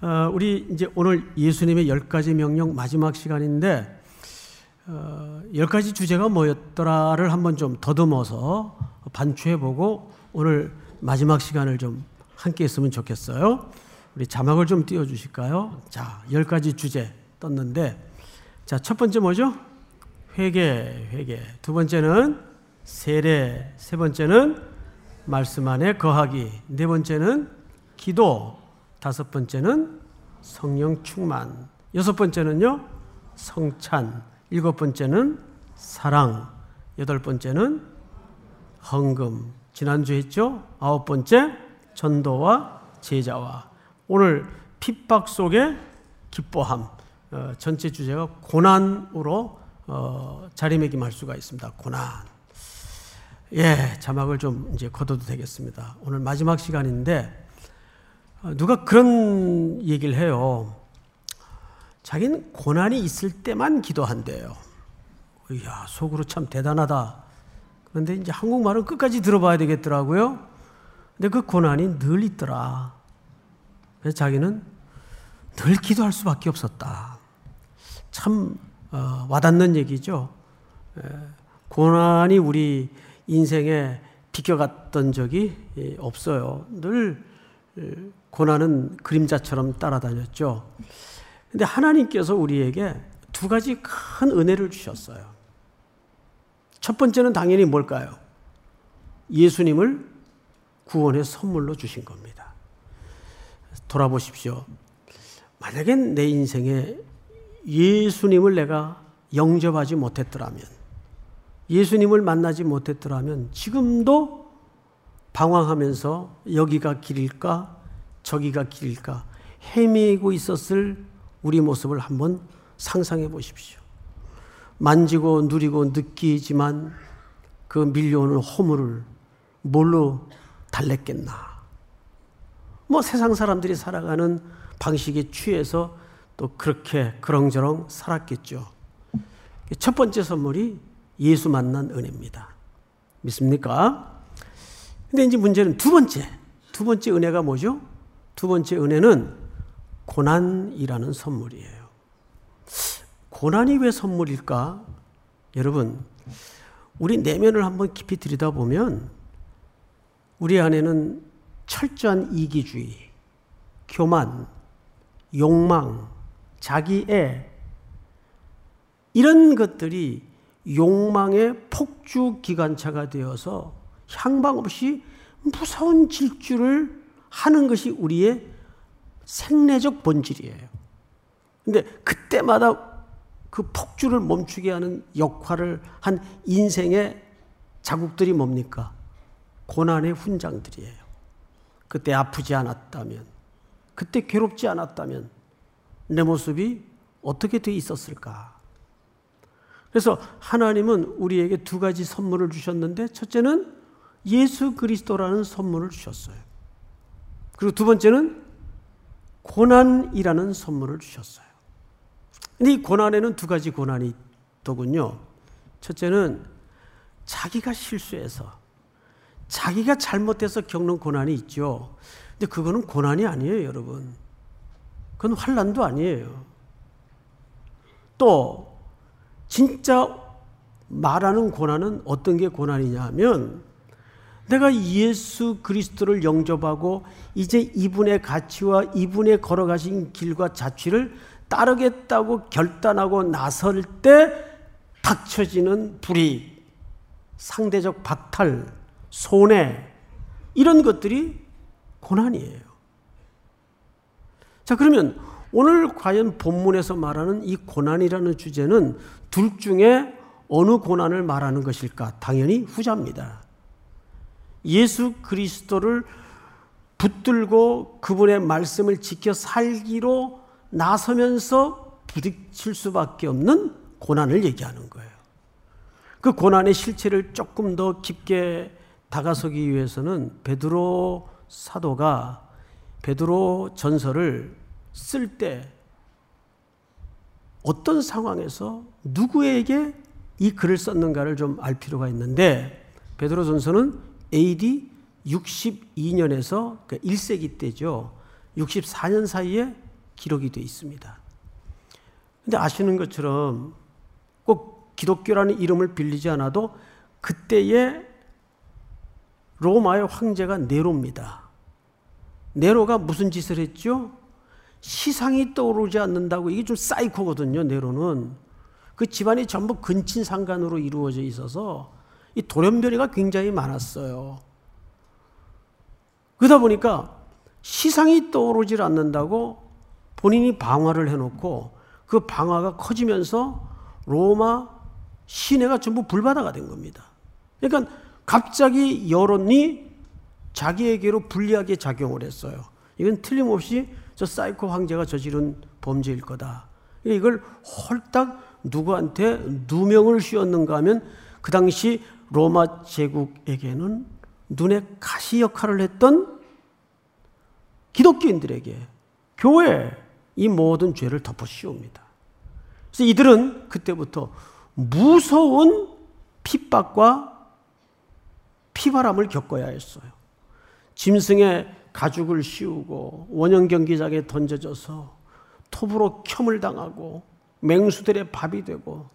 우리 이제 오늘 예수님의 10가지 명령 마지막 시간인데 10가지 주제가 뭐였더라를 한번 좀 더듬어서 반추해보고 오늘 마지막 시간을 좀 함께 했으면 좋겠어요. 우리 자막을 좀 띄워주실까요? 자, 10가지 주제 떴는데, 자, 첫 번째 뭐죠? 회개. 두 번째는 세례. 세 번째는 말씀 안에 거하기. 네 번째는 기도. 다섯 번째는 성령 충만. 여섯 번째는요, 성찬. 일곱 번째는 사랑. 여덟 번째는 헌금. 지난주에 했죠? 아홉 번째, 전도와 제자와. 오늘 핍박 속의 기뻐함. 전체 주제가 고난으로 자리매김할 수가 있습니다. 고난. 예, 자막을 좀 이제 걷어도 되겠습니다. 오늘 마지막 시간인데 누가 그런 얘기를 해요. 자기는 고난이 있을 때만 기도한대요. 이야, 속으로 참 대단하다. 그런데 이제 한국말은 끝까지 들어봐야 되겠더라고요. 근데 그 고난이 늘 있더라. 그래서 자기는 늘 기도할 수밖에 없었다. 참 와닿는 얘기죠. 고난이 우리 인생에 비껴갔던 적이 없어요. 늘 고난은 그림자처럼 따라다녔죠. 근데 하나님께서 우리에게 두 가지 큰 은혜를 주셨어요. 첫 번째는 당연히 뭘까요? 예수님을 구원의 선물로 주신 겁니다. 돌아보십시오. 만약에 내 인생에 예수님을 내가 영접하지 못했더라면, 예수님을 만나지 못했더라면 지금도 방황하면서 여기가 길일까 저기가 길일까 헤매고 있었을 우리 모습을 한번 상상해 보십시오. 만지고 누리고 느끼지만 그 밀려오는 허물을 뭘로 달랬겠나. 뭐 세상 사람들이 살아가는 방식에 취해서 또 그렇게 그렁저렁 살았겠죠. 첫 번째 선물이 예수 만난 은혜입니다. 믿습니까? 근데 이제 문제는 두 번째 은혜가 뭐죠? 두 번째 은혜는 고난이라는 선물이에요. 고난이 왜 선물일까? 여러분, 우리 내면을 한번 깊이 들여다보면 우리 안에는 철저한 이기주의, 교만, 욕망, 자기애, 이런 것들이 욕망의 폭주 기관차가 되어서 향방 없이 무서운 질주를 하는 것이 우리의 생내적 본질이에요. 근데 그때마다 그 폭주를 멈추게 하는 역할을 한 인생의 자국들이 뭡니까? 고난의 훈장들이에요. 그때 아프지 않았다면, 그때 괴롭지 않았다면 내 모습이 어떻게 돼 있었을까? 그래서 하나님은 우리에게 두 가지 선물을 주셨는데, 첫째는 예수 그리스도라는 선물을 주셨어요. 그리고 두 번째는 고난이라는 선물을 주셨어요. 근데 이 고난에는 두 가지 고난이 있더군요. 첫째는 자기가 실수해서, 자기가 잘못해서 겪는 고난이 있죠. 근데 그거는 고난이 아니에요, 여러분. 그건 환난도 아니에요. 또 진짜 말하는 고난은 어떤 게 고난이냐 하면, 내가 예수 그리스도를 영접하고 이제 이분의 가치와 이분의 걸어가신 길과 자취를 따르겠다고 결단하고 나설 때 닥쳐지는 불이익, 상대적 박탈, 손해, 이런 것들이 고난이에요. 자, 그러면 오늘 과연 본문에서 말하는 이 고난이라는 주제는 둘 중에 어느 고난을 말하는 것일까? 당연히 후자입니다. 예수 그리스도를 붙들고 그분의 말씀을 지켜 살기로 나서면서 부딪힐 수밖에 없는 고난을 얘기하는 거예요. 그 고난의 실체를 조금 더 깊게 다가서기 위해서는 베드로 사도가 베드로 전서를 쓸 때 어떤 상황에서 누구에게 이 글을 썼는가를 좀 알 필요가 있는데, 베드로 전서는 AD 62년에서 1세기 때죠. 64년 사이에 기록이 되어 있습니다. 근데 아시는 것처럼 꼭 기독교라는 이름을 빌리지 않아도 그때의 로마의 황제가 네로입니다. 네로가 무슨 짓을 했죠? 시상이 떠오르지 않는다고. 이게 좀 사이코거든요. 네로는 그 집안이 전부 근친상간으로 이루어져 있어서 이 돌연변이가 굉장히 많았어요. 그러다 보니까 시상이 떠오르지 않는다고 본인이 방화를 해놓고 그 방화가 커지면서 로마 시내가 전부 불바다가 된 겁니다. 그러니까 갑자기 여론이 자기에게로 불리하게 작용을 했어요. 이건 틀림없이 저 사이코 황제가 저지른 범죄일 거다. 이걸 홀딱 누구한테 누명을 씌웠는가 하면 그 당시 로마 제국에게는 눈의 가시 역할을 했던 기독교인들에게 교회에 이 모든 죄를 덮어 씌웁니다. 그래서 이들은 그때부터 무서운 핍박과 피바람을 겪어야 했어요. 짐승에 가죽을 씌우고 원형 경기장에 던져져서 톱으로 켬을 당하고 맹수들의 밥이 되고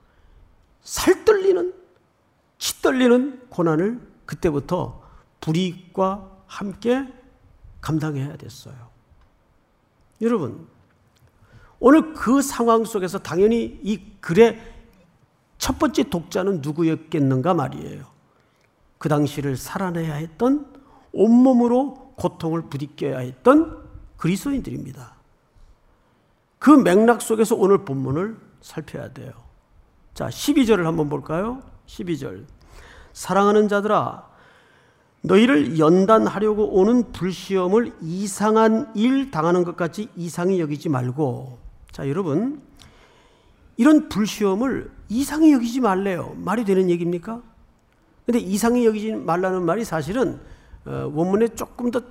살떨리는 치떨리는 고난을 그때부터 불이익과 함께 감당해야 됐어요. 여러분, 오늘 그 상황 속에서 당연히 이 글의 첫 번째 독자는 누구였겠는가 말이에요. 그 당시를 살아내야 했던, 온몸으로 고통을 부딪혀야 했던 그리스도인들입니다. 그 맥락 속에서 오늘 본문을 살펴야 돼요. 자, 12절을 한번 볼까요? 12절. 사랑하는 자들아, 너희를 연단하려고 오는 불시험을 이상한 일 당하는 것 같이 이상히 여기지 말고. 자, 여러분, 이런 불시험을 이상히 여기지 말래요. 말이 되는 얘기입니까? 근데 이상히 여기지 말라는 말이 사실은 원문에 조금 더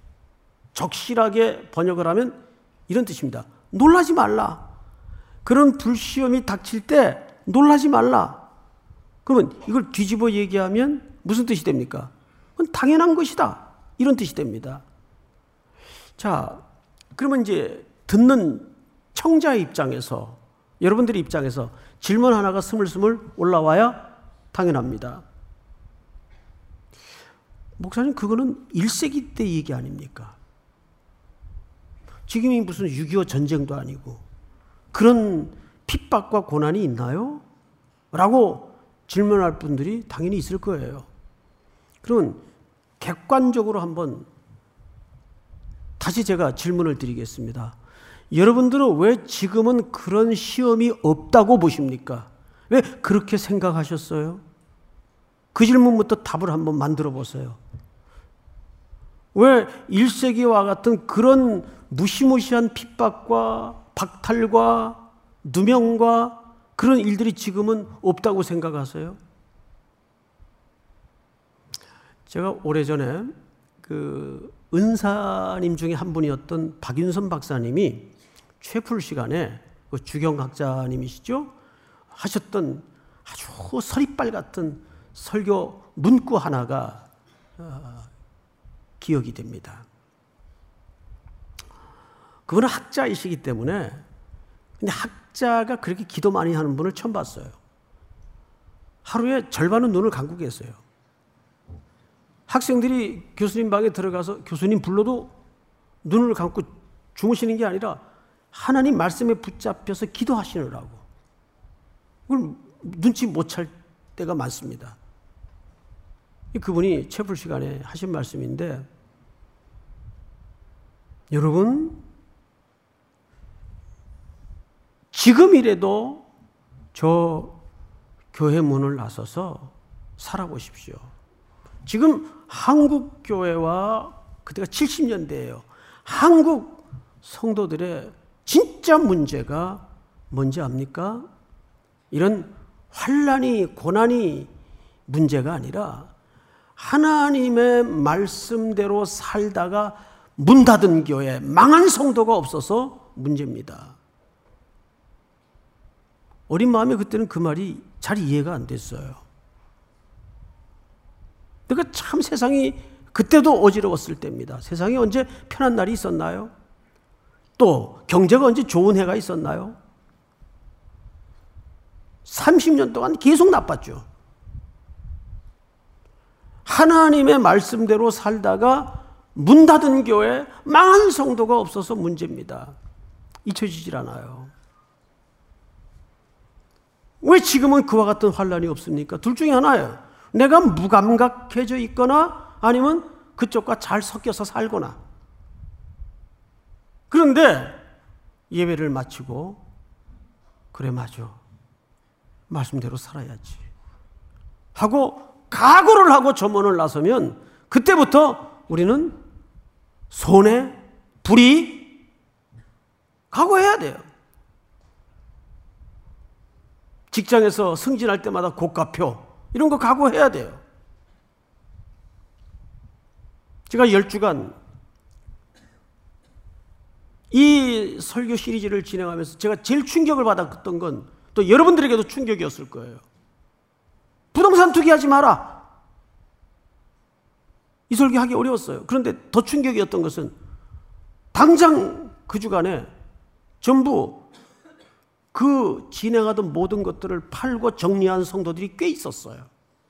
적실하게 번역을 하면 이런 뜻입니다. 놀라지 말라. 그런 불시험이 닥칠 때 놀라지 말라. 그러면 이걸 뒤집어 얘기하면 무슨 뜻이 됩니까? 그건 당연한 것이다. 이런 뜻이 됩니다. 자, 그러면 이제 듣는 청자의 입장에서, 여러분들의 입장에서 질문 하나가 스물스물 올라와야 당연합니다. 목사님, 그거는 1세기 때 얘기 아닙니까? 지금이 무슨 6.25 전쟁도 아니고 그런 핍박과 고난이 있나요? 라고 질문할 분들이 당연히 있을 거예요. 그러면 객관적으로 한번 다시 제가 질문을 드리겠습니다. 여러분들은 왜 지금은 그런 시험이 없다고 보십니까? 왜 그렇게 생각하셨어요? 그 질문부터 답을 한번 만들어 보세요. 왜 1세기와 같은 그런 무시무시한 핍박과 박탈과 누명과 그런 일들이 지금은 없다고 생각하세요? 제가 오래전에 그 은사님 중에 한 분이었던 박윤선 박사님이 최풀 시간에 그 주경학자님이시죠? 하셨던 아주 서리빨 같은 설교 문구 하나가 기억이 됩니다. 그분은 학자이시기 때문에, 근데 학자가 그렇게 기도 많이 하는 분을 처음 봤어요. 하루에 절반은 눈을 감고 계세요. 학생들이 교수님 방에 들어가서 교수님 불러도 눈을 감고 주무시는 게 아니라 하나님 말씀에 붙잡혀서 기도하시느라고. 그걸 눈치 못 챌 때가 많습니다. 그분이 채플 시간에 하신 말씀인데, 여러분, 지금이라도 저 교회 문을 나서서 살아보십시오. 지금 한국 교회와 그때가 70년대예요. 한국 성도들의 진짜 문제가 뭔지 압니까? 이런 환난이, 고난이 문제가 아니라 하나님의 말씀대로 살다가 문 닫은 교회, 망한 성도가 없어서 문제입니다. 어린 마음에 그때는 그 말이 잘 이해가 안 됐어요. 그러니까 참 세상이 그때도 어지러웠을 때입니다. 세상에 언제 편한 날이 있었나요? 또 경제가 언제 좋은 해가 있었나요? 30년 동안 계속 나빴죠. 하나님의 말씀대로 살다가 문 닫은 교회, 망한 성도가 없어서 문제입니다. 잊혀지질 않아요. 왜 지금은 그와 같은 환란이 없습니까? 둘 중에 하나예요. 내가 무감각해져 있거나 아니면 그쪽과 잘 섞여서 살거나. 그런데 예배를 마치고 그래 맞아. 말씀대로 살아야지 하고 각오를 하고 전문을 나서면 그때부터 우리는 손해, 불이 각오해야 돼요. 직장에서 승진할 때마다 고가표 이런 거 각오해야 돼요. 제가 10주간 이 설교 시리즈를 진행하면서 제가 제일 충격을 받았던 건 또 여러분들에게도 충격이었을 거예요. 부동산 투기하지 마라. 이 설교하기 어려웠어요. 그런데 더 충격이었던 것은 당장 그 주간에 전부 그 진행하던 모든 것들을 팔고 정리한 성도들이 꽤 있었어요.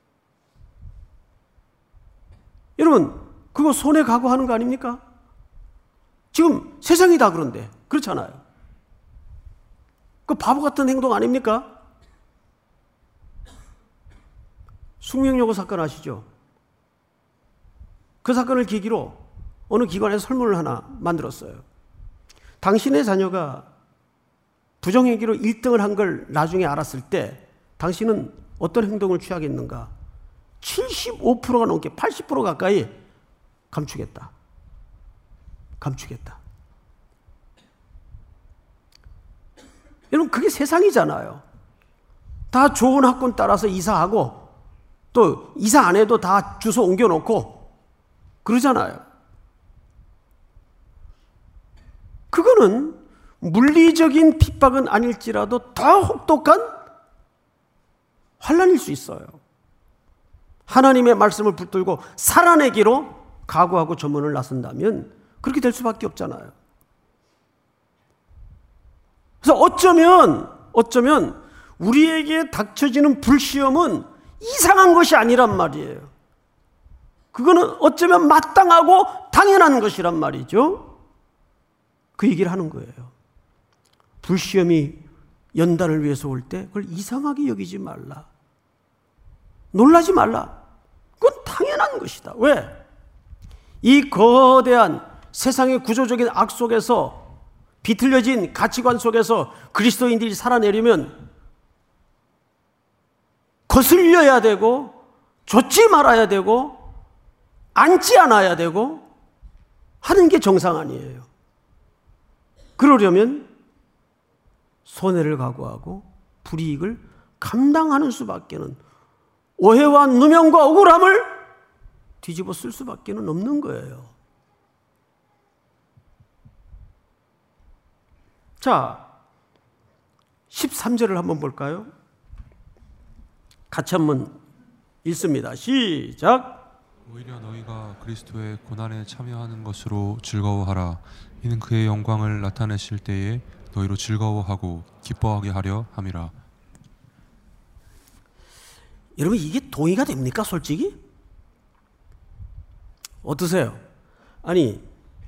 여러분, 그거 손해 각오하는 거 아닙니까? 지금 세상이 다 그런데 그렇잖아요. 그 바보 같은 행동 아닙니까? 숙명여고 사건 아시죠? 그 사건을 계기로 어느 기관에서 설문을 하나 만들었어요. 당신의 자녀가 부정행위로 1등을 한 걸 나중에 알았을 때 당신은 어떤 행동을 취하겠는가? 75%가 넘게 80% 가까이 감추겠다. 감추겠다. 여러분 그게 세상이잖아요. 다 좋은 학군 따라서 이사하고 또 이사 안 해도 다 주소 옮겨놓고 그러잖아요. 그거는 물리적인 핍박은 아닐지라도 더 혹독한 환난일 수 있어요. 하나님의 말씀을 붙들고 살아내기로 각오하고 전문을 나선다면 그렇게 될 수밖에 없잖아요. 그래서 어쩌면 우리에게 닥쳐지는 불시험은 이상한 것이 아니란 말이에요. 그거는 어쩌면 마땅하고 당연한 것이란 말이죠. 그 얘기를 하는 거예요. 불시험이 연단을 위해서 올 때 그걸 이상하게 여기지 말라. 놀라지 말라. 그건 당연한 것이다. 왜? 이 거대한 세상의 구조적인 악 속에서 비틀려진 가치관 속에서 그리스도인들이 살아내려면 거슬려야 되고 좇지 말아야 되고 앉지 않아야 되고 하는 게 정상 아니에요. 그러려면 손해를 각오하고 불이익을 감당하는 수밖에는 오해와 누명과 억울함을 뒤집어 쓸 수밖에 없는 거예요. 자, 13절을 한번 볼까요? 같이 한번 읽습니다. 시작. 오히려 너희가 그리스도의 고난에 참여하는 것으로 즐거워하라. 이는 그의 영광을 나타내실 때에 너희로 즐거워하고 기뻐하게 하려 함이라. 여러분 이게 동의가 됩니까? 솔직히? 어떠세요? 아니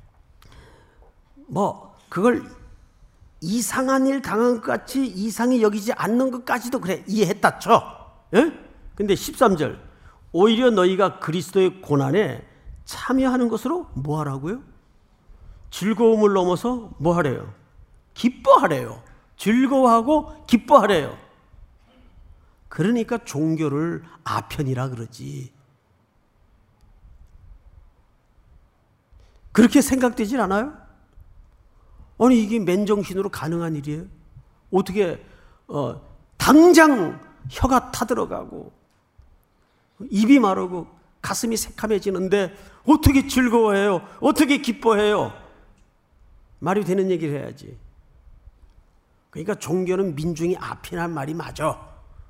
그걸 이상한 일 당한 것 같이 이상히 여기지 않는 것까지도 그래 이해했다 쳐. 예? 근데 13절 오히려 너희가 그리스도의 고난에 참여하는 것으로 뭐 하라고요? 즐거움을 넘어서 뭐 하래요? 기뻐하래요. 즐거워하고 기뻐하래요. 그러니까 종교를 아편이라 그러지. 그렇게 생각되질 않아요? 아니 이게 맨정신으로 가능한 일이에요? 어떻게 당장 혀가 타들어가고 입이 마르고 가슴이 새카매지는데 어떻게 즐거워해요? 어떻게 기뻐해요? 말이 되는 얘기를 해야지. 그러니까 종교는 민중이 아편한 말이 맞아.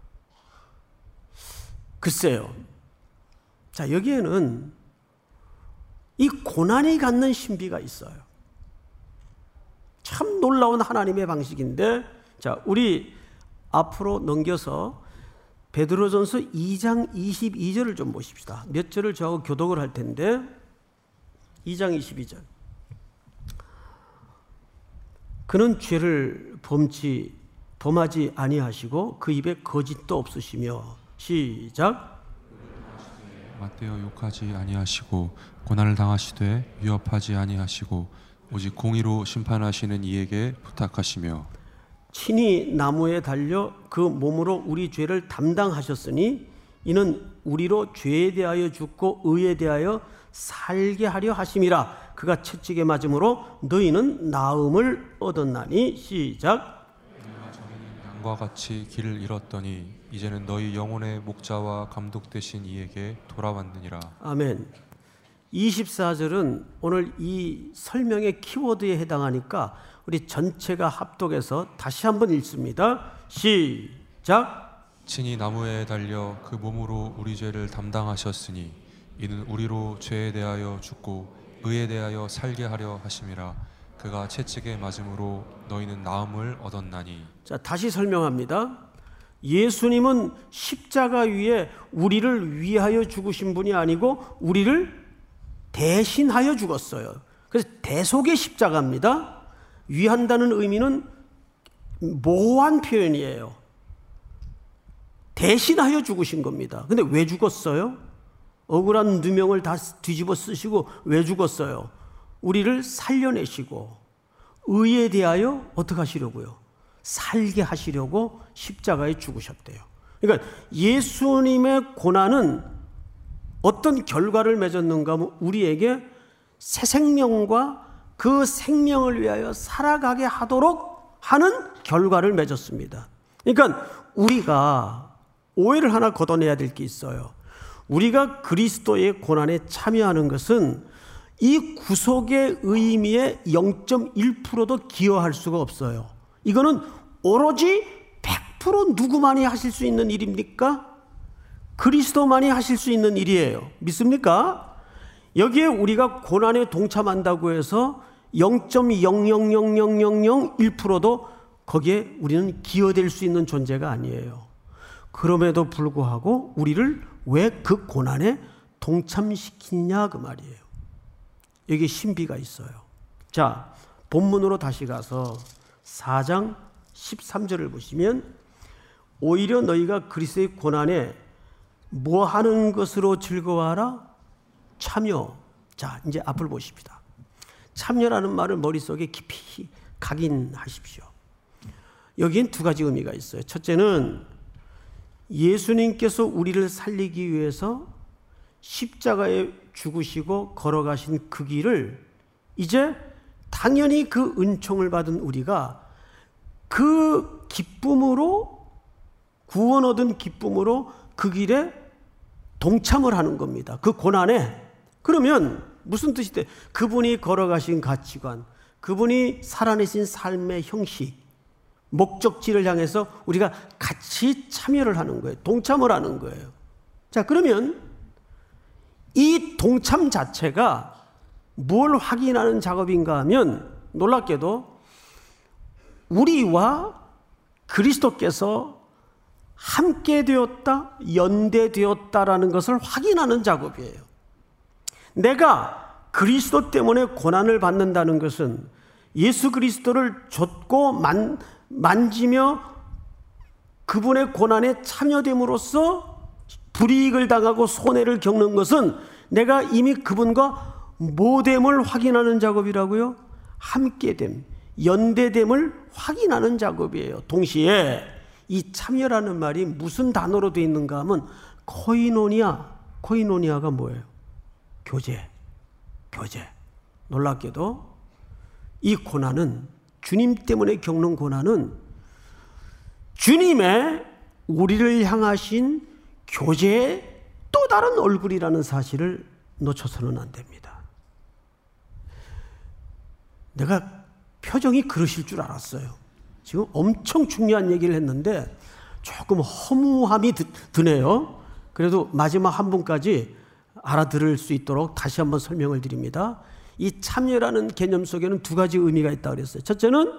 글쎄요. 자, 여기에는 이 고난이 갖는 신비가 있어요. 참 놀라운 하나님의 방식인데, 자, 우리 앞으로 넘겨서 베드로전서 2장 22절을 좀 보십시다. 몇 절을 저하고 교독을 할 텐데 2장 22절. 그는 죄를 범하지 아니하시고 그 입에 거짓도 없으시며, 시작. 맞대어 욕하지 아니하시고 고난을 당하시되 위협하지 아니하시고 오직 공의로 심판하시는 이에게 부탁하시며, 친히 나무에 달려 그 몸으로 우리 죄를 담당하셨으니 이는 우리로 죄에 대하여 죽고 의에 대하여 살게 하려 하심이라. 그가 채찍에 맞음으로 너희는 나음을 얻었나니, 시작. 양과 같이 길을 잃었더니 이제는 너희 영혼의 목자와 감독 되신 이에게 돌아왔느니라. 아멘. 24절은 오늘 이 설명의 키워드에 해당하니까 우리 전체가 합독해서 다시 한번 읽습니다. 시작. 친히 나무에 달려 그 몸으로 우리 죄를 담당하셨으니 이는 우리로 죄에 대하여 죽고 의에 대하여 살게 하려 하심이라. 그가 채찍에 맞음으로 너희는 나음을 얻었나니. 자, 다시 설명합니다. 예수님은 십자가 위에 우리를 위하여 죽으신 분이 아니고 우리를 대신하여 죽었어요. 그래서 대속의 십자가입니다. 위한다는 의미는 모호한 표현이에요. 대신하여 죽으신 겁니다. 근데 왜 죽었어요? 억울한 누명을 다 뒤집어 쓰시고 왜 죽었어요? 우리를 살려내시고 의에 대하여 어떻게 하시려고요? 살게 하시려고 십자가에 죽으셨대요. 그러니까 예수님의 고난은 어떤 결과를 맺었는가 하면 우리에게 새 생명과 그 생명을 위하여 살아가게 하도록 하는 결과를 맺었습니다. 그러니까 우리가 오해를 하나 걷어내야 될 게 있어요. 우리가 그리스도의 고난에 참여하는 것은 이 구속의 의미에 0.1%도 기여할 수가 없어요. 이거는 오로지 100% 누구만이 하실 수 있는 일입니까? 그리스도만이 하실 수 있는 일이에요. 믿습니까? 여기에 우리가 고난에 동참한다고 해서 0.0000001%도 거기에 우리는 기여될 수 있는 존재가 아니에요. 그럼에도 불구하고 우리를 왜 그 고난에 동참시키냐 그 말이에요. 여기 신비가 있어요. 자, 본문으로 다시 가서 4장 13절을 보시면 오히려 너희가 그리스도의 고난에 뭐 하는 것으로 즐거워하라? 참여. 자, 이제 앞을 보십시다. 참여라는 말을 머릿속에 깊이 각인하십시오. 여기엔 두 가지 의미가 있어요. 첫째는 예수님께서 우리를 살리기 위해서 십자가에 죽으시고 걸어가신 그 길을 이제 당연히 그 은총을 받은 우리가 그 기쁨으로, 구원 얻은 기쁨으로 그 길에 동참을 하는 겁니다. 그 고난에. 그러면 무슨 뜻이 돼? 그분이 걸어가신 가치관, 그분이 살아내신 삶의 형식, 목적지를 향해서 우리가 같이 참여를 하는 거예요. 동참을 하는 거예요. 자, 그러면 이 동참 자체가 뭘 확인하는 작업인가 하면 놀랍게도 우리와 그리스도께서 함께 되었다, 연대되었다라는 것을 확인하는 작업이에요. 내가 그리스도 때문에 고난을 받는다는 것은 예수 그리스도를 좇고 만지며 그분의 고난에 참여됨으로써 불이익을 당하고 손해를 겪는 것은 내가 이미 그분과 모됨을 확인하는 작업이라고요. 함께됨, 연대됨을 확인하는 작업이에요. 동시에 이 참여라는 말이 무슨 단어로 되어 있는가 하면 코이노니아가 뭐예요? 교제. 놀랍게도 이 고난은, 주님 때문에 겪는 고난은 주님의 우리를 향하신 교제의 또 다른 얼굴이라는 사실을 놓쳐서는 안 됩니다. 내가 표정이 그러실 줄 알았어요. 지금 엄청 중요한 얘기를 했는데 조금 허무함이 드네요. 그래도 마지막 한 분까지 알아들을 수 있도록 다시 한번 설명을 드립니다. 이 참여라는 개념 속에는 두 가지 의미가 있다고 그랬어요. 첫째는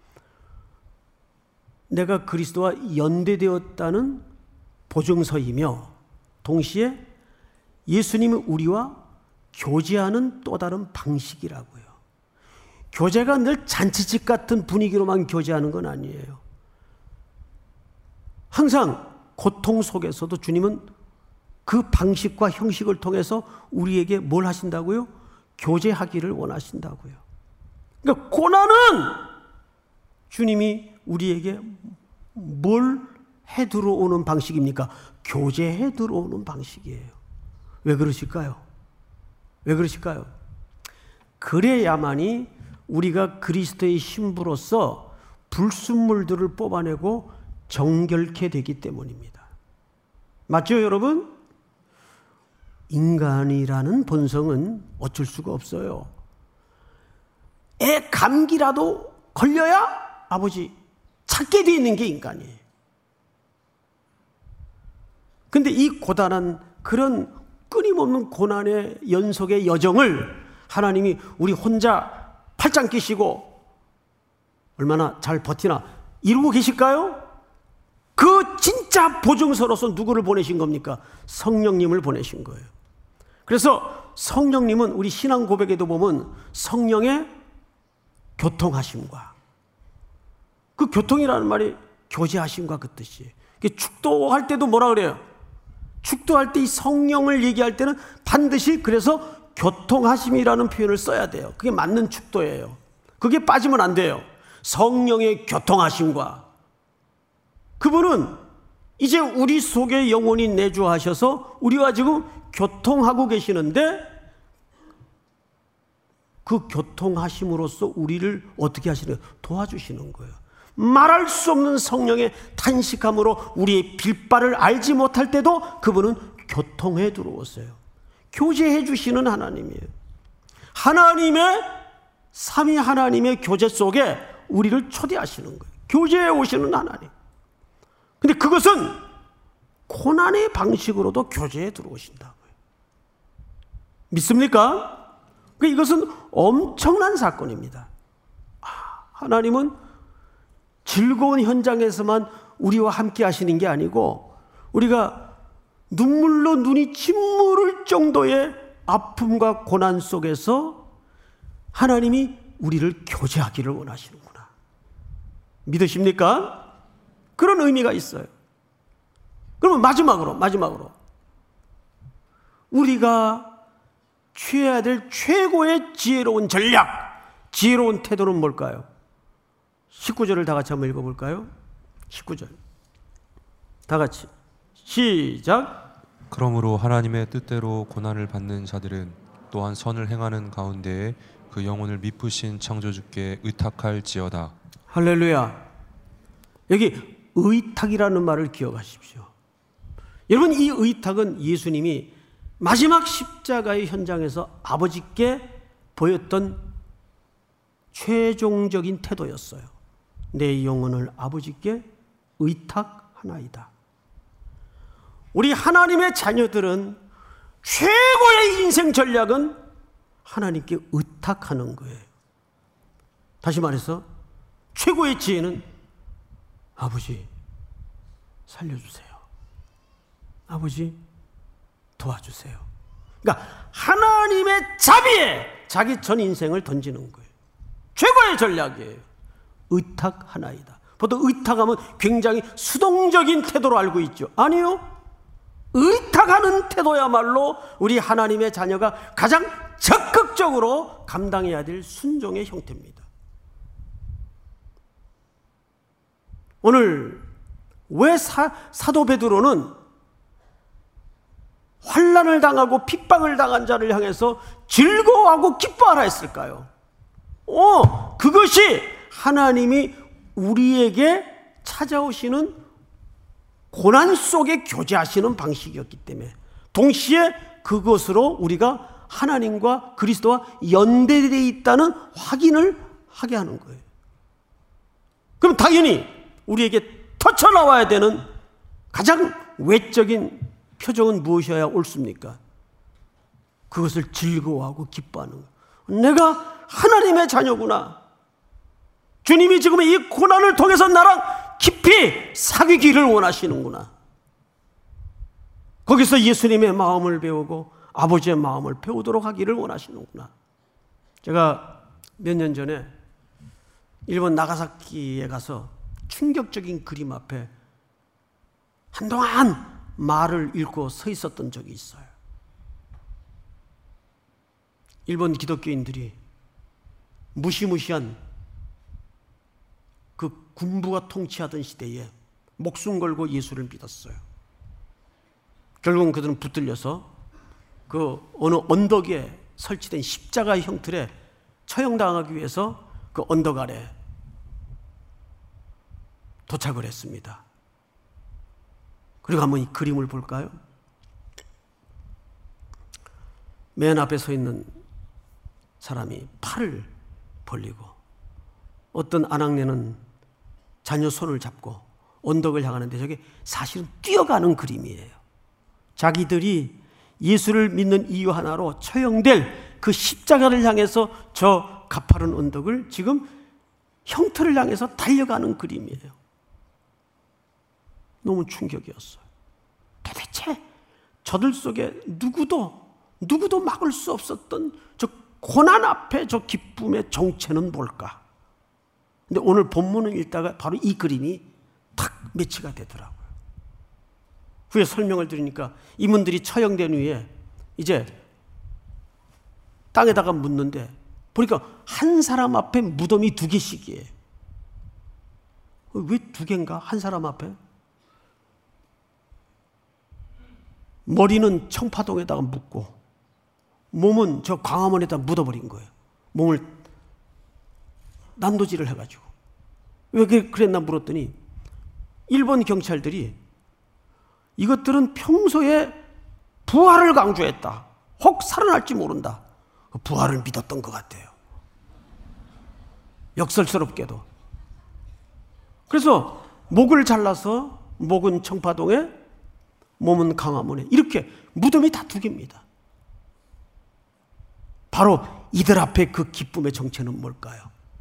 내가 그리스도와 연대되었다는 보증서이며 동시에 예수님이 우리와 교제하는 또 다른 방식이라고요. 교제가 늘 잔치집 같은 분위기로만 교제하는 건 아니에요. 항상 고통 속에서도 주님은 그 방식과 형식을 통해서 우리에게 뭘 하신다고요? 교제하기를 원하신다고요. 그러니까 고난은 주님이 우리에게 뭘 해 들어오는 방식입니까? 교제해 들어오는 방식이에요. 왜 그러실까요? 왜 그러실까요? 그래야만이 우리가 그리스도의 신부로서 불순물들을 뽑아내고 정결케 되기 때문입니다. 맞죠, 여러분? 인간이라는 본성은 어쩔 수가 없어요. 애 감기라도 걸려야 아버지 찾게 되어 있는 게 인간이에요. 근데 이 고단한 그런 끊임없는 고난의 연속의 여정을 하나님이 우리 혼자 팔짱 끼시고 얼마나 잘 버티나 이루고 계실까요? 그 진짜 보증서로서 누구를 보내신 겁니까? 성령님을 보내신 거예요. 그래서 성령님은 우리 신앙 고백에도 보면 성령의 교통하심과, 그 교통이라는 말이 교제하심과 그 뜻이에요. 축도할 때도 뭐라 그래요? 축도할 때 이 성령을 얘기할 때는 반드시 그래서 교통하심이라는 표현을 써야 돼요. 그게 맞는 축도예요. 그게 빠지면 안 돼요. 성령의 교통하심과, 그분은 이제 우리 속에 영원히 내주하셔서 우리와 지금 교통하고 계시는데 그 교통하심으로써 우리를 어떻게 하시는 거예요? 도와주시는 거예요. 말할 수 없는 성령의 탄식함으로 우리의 빌바를 알지 못할 때도 그분은 교통해 들어오세요. 교제해 주시는 하나님이에요. 하나님의 삼위 하나님의 교제 속에 우리를 초대하시는 거예요. 교제해 오시는 하나님. 근데 그것은 고난의 방식으로도 교제에 들어오신다고요. 믿습니까? 이것은 엄청난 사건입니다. 하나님은 즐거운 현장에서만 우리와 함께 하시는 게 아니고 우리가 눈물로 눈이 침물을 정도의 아픔과 고난 속에서 하나님이 우리를 교제하기를 원하시는구나. 믿으십니까? 그런 의미가 있어요. 그러면 마지막으로 우리가 취해야 될 최고의 지혜로운 전략, 지혜로운 태도는 뭘까요? 19절을 다 같이 한번 읽어볼까요? 19절 다 같이 시작. 그러므로 하나님의 뜻대로 고난을 받는 자들은 또한 선을 행하는 가운데에 그 영혼을 미쁘신 창조주께 의탁할지어다. 할렐루야. 여기 의탁이라는 말을 기억하십시오. 여러분, 이 의탁은 예수님이 마지막 십자가의 현장에서 아버지께 보였던 최종적인 태도였어요. 내 영혼을 아버지께 의탁하나이다. 우리 하나님의 자녀들은 최고의 인생 전략은 하나님께 의탁하는 거예요. 다시 말해서 최고의 지혜는 아버지 살려주세요. 아버지 도와주세요. 그러니까 하나님의 자비에 자기 전 인생을 던지는 거예요. 최고의 전략이에요. 의탁하나이다. 보통 의탁하면 굉장히 수동적인 태도로 알고 있죠. 아니요. 의탁하는 태도야말로 우리 하나님의 자녀가 가장 적극적으로 감당해야 될 순종의 형태입니다. 오늘 왜 사도 베드로는 환난을 당하고 핍박을 당한 자를 향해서 즐거워하고 기뻐하라 했을까요? 그것이 하나님이 우리에게 찾아오시는 고난 속에 교제하시는 방식이었기 때문에 동시에 그것으로 우리가 하나님과 그리스도와 연대되어 있다는 확인을 하게 하는 거예요. 그럼 당연히 우리에게 터쳐 나와야 되는 가장 외적인 표정은 무엇이어야 옳습니까? 그것을 즐거워하고 기뻐하는 거예요. 내가 하나님의 자녀구나. 주님이 지금 이 고난을 통해서 나랑 깊이 사귀기를 원하시는구나. 거기서 예수님의 마음을 배우고 아버지의 마음을 배우도록 하기를 원하시는구나. 제가 몇 년 전에 일본 나가사키에 가서 충격적인 그림 앞에 한동안 말을 읽고 서 있었던 적이 있어요. 일본 기독교인들이 무시무시한 그 군부가 통치하던 시대에 목숨 걸고 예수를 믿었어요. 결국은 그들은 붙들려서 그 어느 언덕에 설치된 십자가 형틀에 처형당하기 위해서 그 언덕 아래 도착을 했습니다. 그리고 한번 이 그림을 볼까요? 맨 앞에 서 있는 사람이 팔을 벌리고 어떤 아낙네는 자녀 손을 잡고 언덕을 향하는데 저게 사실은 뛰어가는 그림이에요. 자기들이 예수를 믿는 이유 하나로 처형될 그 십자가를 향해서 저 가파른 언덕을 지금 형틀을 향해서 달려가는 그림이에요. 너무 충격이었어요. 도대체 저들 속에 누구도 막을 수 없었던 저 고난 앞에 저 기쁨의 정체는 뭘까? 근데 오늘 본문을 읽다가 바로 이 그림이 탁 매치가 되더라고요. 후에 설명을 드리니까 이분들이 처형된 후에 이제 땅에다가 묻는데 보니까 한 사람 앞에 무덤이 2개씩이에요. 왜 2개인가? 한 사람 앞에? 머리는 청파동에다가 묻고 몸은 저 광화문에다 묻어버린 거예요. 몸을 난도질을 해가지고. 왜 그랬나 물었더니 일본 경찰들이 이것들은 평소에 부활을 강조했다. 혹 살아날지 모른다. 부활을 믿었던 것 같아요. 역설스럽게도. 그래서 목을 잘라서 목은 청파동에 몸은 광화문에 이렇게 무덤이 다 2개입니다. 바로 이들 앞에 그 기쁨의 정체는 뭘까요?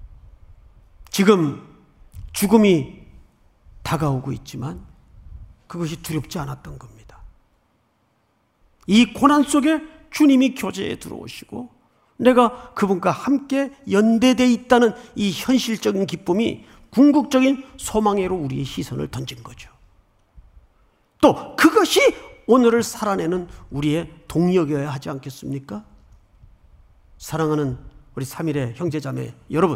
지금 죽음이 다가오고 있지만 그것이 두렵지 않았던 겁니다. 이 고난 속에 주님이 교제에 들어오시고 내가 그분과 함께 연대되어 있다는 이 현실적인 기쁨이 궁극적인 소망으로 우리의 시선을 던진 거죠. 또 그것이 오늘을 살아내는 우리의 동력이어야 하지 않겠습니까? 사랑하는 우리 3일의 형제자매 여러분,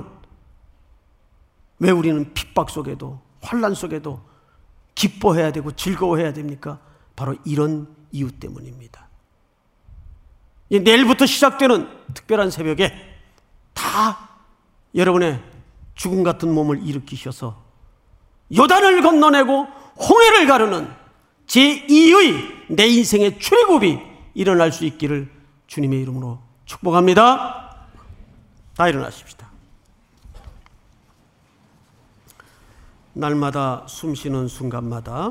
왜 우리는 핍박 속에도 환난 속에도 기뻐해야 되고 즐거워해야 됩니까? 바로 이런 이유 때문입니다. 내일부터 시작되는 특별한 새벽에 다 여러분의 죽음 같은 몸을 일으키셔서 요단을 건너내고 홍해를 가르는 제2의 내 인생의 출애굽이 일어날 수 있기를 주님의 이름으로 축복합니다. 다 일어나십시다. 날마다 숨쉬는 순간마다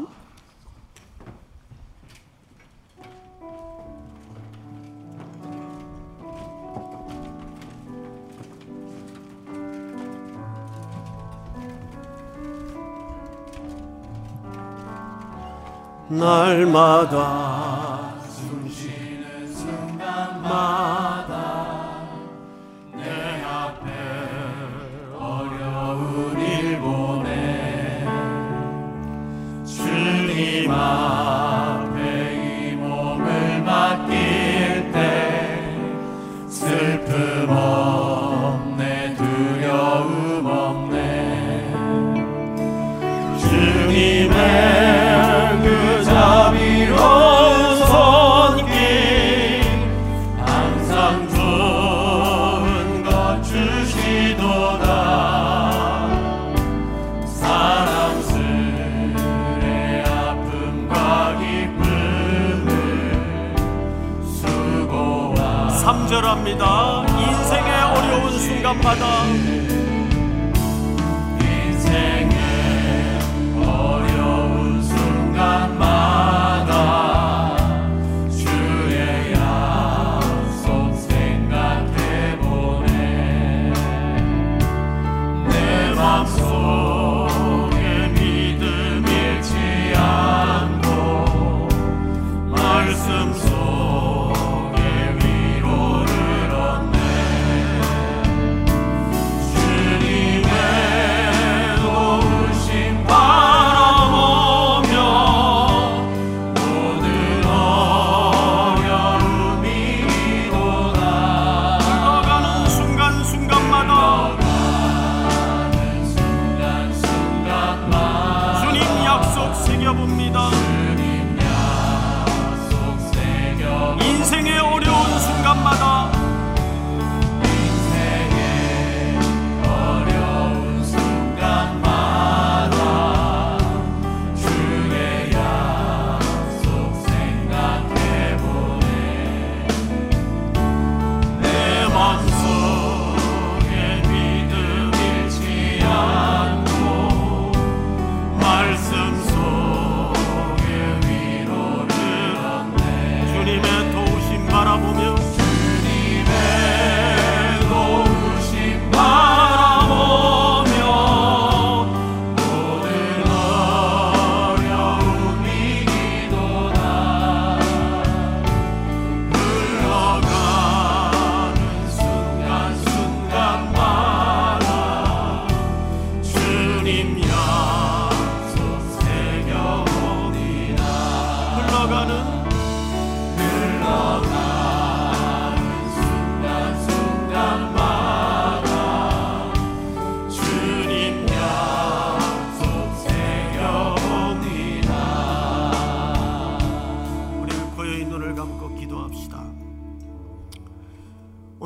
날마다 숨쉬는 순간마다 내 앞에 어려운 일 보내 주님 앞에 이 몸을 맡길 때 슬픔 없네 두려움 없네 주님의 자비로운 손길 항상 좋은 것 주시도다 사랑스레 아픔과 기쁨을 수고와 3절합니다. 인생의 어려운 순간마다 주의 약속 생각해보니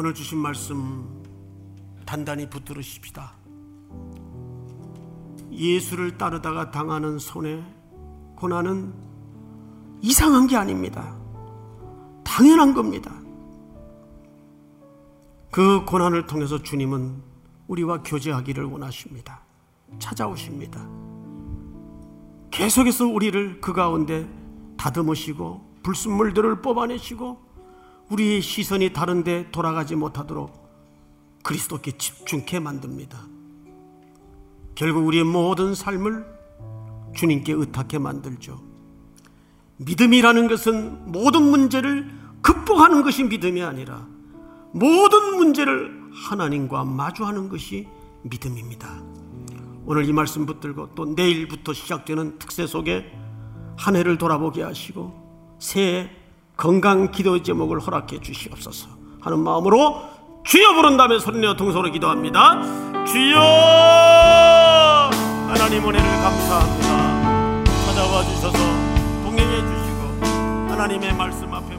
오늘 주신 말씀 단단히 붙들으십시다. 예수를 따르다가 당하는 손해, 고난은 이상한 게 아닙니다. 당연한 겁니다. 그 고난을 통해서 주님은 우리와 교제하기를 원하십니다. 찾아오십니다. 계속해서 우리를 그 가운데 다듬으시고 불순물들을 뽑아내시고 우리의 시선이 다른 데 돌아가지 못하도록 그리스도께 집중케 만듭니다. 결국 우리의 모든 삶을 주님께 의탁해 만들죠. 믿음이라는 것은 모든 문제를 극복하는 것이 믿음이 아니라 모든 문제를 하나님과 마주하는 것이 믿음입니다. 오늘 이 말씀 붙들고 또 내일부터 시작되는 특세 속에 한 해를 돌아보게 하시고 새해 건강 기도 제목을 허락해 주시옵소서 하는 마음으로 주여 부른다며 소리내어 통성으로 기도합니다. 주여, 하나님 은혜를 감사합니다. 찾아와 주셔서 동행해 주시고 하나님의 말씀 앞에